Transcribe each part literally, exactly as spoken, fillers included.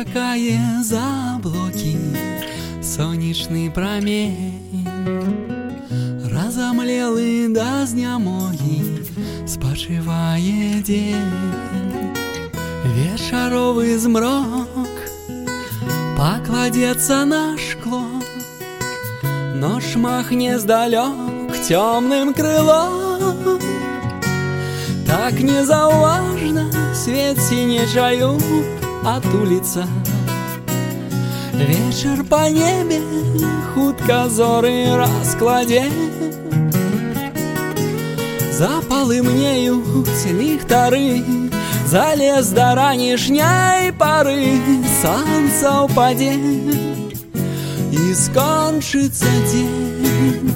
шукає заблоки сонячний промень. Разомлелый до знямоги спочиває день. Вечаровый змрок покладется на шкло, нож махне сдалек темным крылом. Так незауважно свет синечаю от улица. Вечер по небе хутко зоры раскладе. Запалы мнеют ліхтари, залез до ранішняй поры. Солнце упаде и скончится день.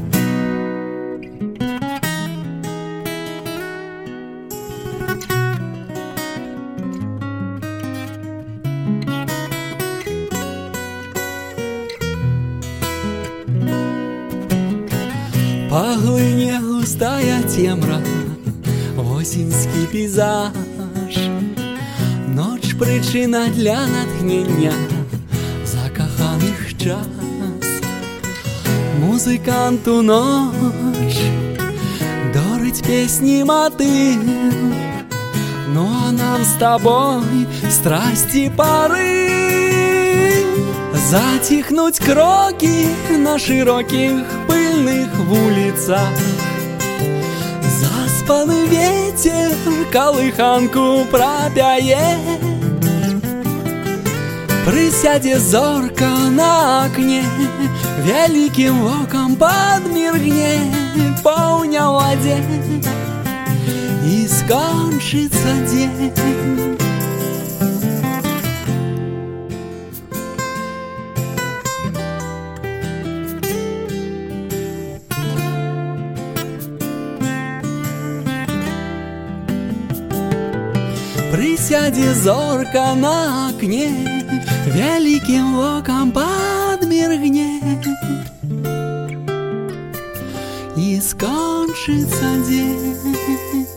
Поглыне густая темра, осінський пейзаж. Ноч причина для натхнення закоханих час. Музиканту ночь дорить песни мотив, ну а нам с тобой страсти порыв. Затихнуть кроки на широких пыльных улицах. Заспанный ветер колыханку пропяе. Присяде зорко на окне, великим оком подмиргне. Полня воде и скончится день. Присяде зорко на окне, великим оком подмиргне. И скончится день.